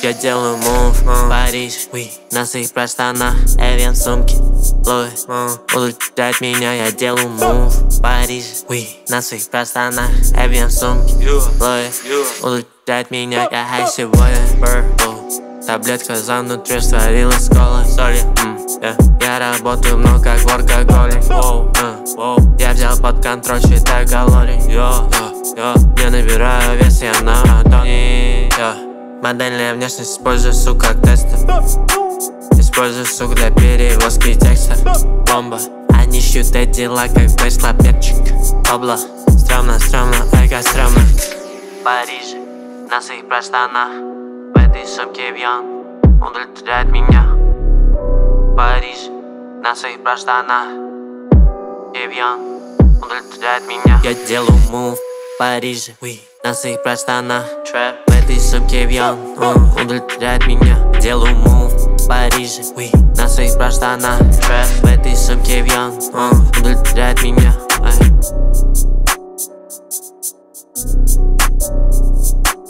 Я делаю мув, Париж, на своих проштанах, Эвиан в сумке, Луи, удовлетворяет меня, я делаю мув, Париж, на своих проштанах, Эвиан в сумке, Луи, удовлетворяет меня, я хай сегодня, таблетка за внутри сварилась с колой, соли, я работаю много как воркоголик, я взял под контроль, считаю калорий, не набираю вес, я на ладони, модельная внешность, использую сук как тестер. Использую сук для перевозки текста. Бомба, они шьют эти дела как бейс-клаперчик. Обла, стрёмно, эго стрёмно. В Париже, на своих проштанах, в этой сумке Эвиан удовлетворяет меня. В Париже, на своих проштанах, Эвиан удовлетворяет меня. Я делаю мув в Париже, на своих проштанах, в этой сумке Эвиан удовлетворяет меня. Делаю мув в Париже, на своих проштанах, в этой сумке Эвиан удовлетворяет меня.